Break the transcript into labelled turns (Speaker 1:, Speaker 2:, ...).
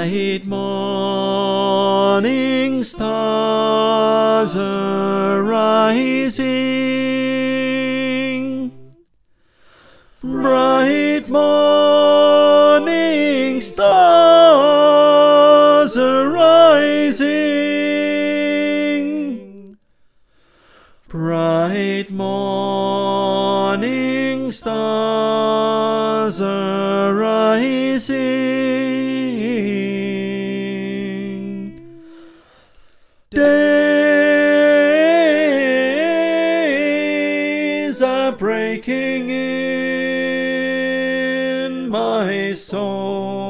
Speaker 1: Bright morning stars arising. Bright morning stars arising. Bright morning stars arising. Days are breaking in my soul.